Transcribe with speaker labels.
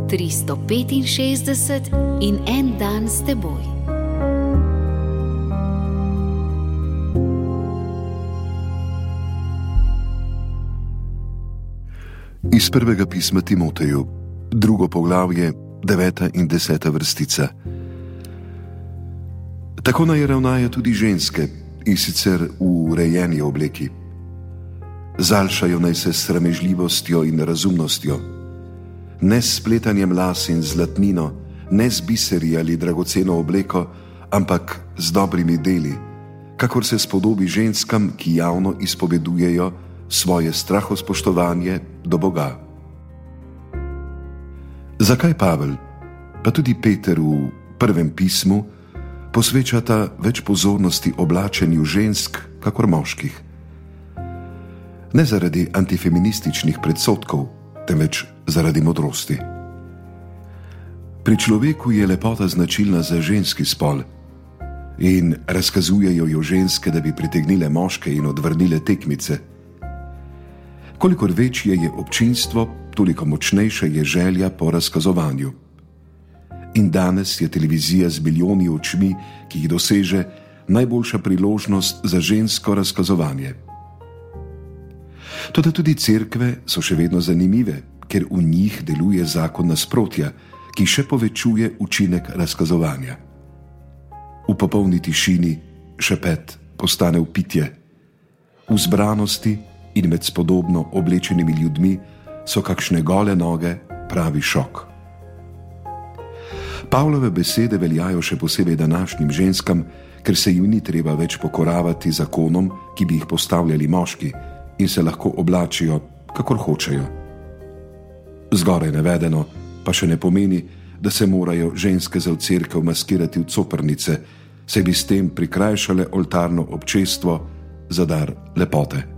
Speaker 1: 365 in en dan s teboj.
Speaker 2: Iz prvega pisma Timoteju, 2. poglavje, 9. in 10. vrstica. Tako naj ravnajo tudi ženske, in sicer v urejeni obleki. Zaljšajo naj se s sramežljivostjo in razumnostjo, ne s spletanjem las in zlatnino, ne z biseri ali dragoceno obleko, ampak z dobrimi deli, kakor se spodobi ženskam, ki javno izpovedujejo svoje strahospoštovanje do Boga. Zakaj Pavel, pa tudi Peter v prvem pismu, posvečata več pozornosti oblačenju žensk, kakor moških? Ne zaradi antifeminističnih predsodkov, temveč zaradi modrosti. Pri človeku je lepota značilna za ženski spol in razkazujejo jo ženske, da bi pritegnile moške in odvrnile tekmice. Kolikor večje je občinstvo, toliko močnejša je želja po razkazovanju. In danes je televizija z milijoni očmi, ki jih doseže, najboljša priložnost za žensko razkazovanje. Toda tudi cerkve so še vedno zanimive, ker v njih deluje zakon nasprotja, ki še povečuje učinek razkazovanja. V popolni tišini šepet postane vpitje. V zbranosti in med spodobno oblečenimi ljudmi so kakšne gole noge pravi šok. Pavlove besede veljajo še posebej današnjim ženskam, ker se jim ni treba več pokoravati zakonom, ki bi jih postavljali moški, in se lahko oblačijo, kakor hočejo. Zgoraj navedeno pa še ne pomeni, da se morajo ženske za v cerkev maskirati v coprnice, saj bi s tem prikrajšale oltarno občestvo za dar lepote.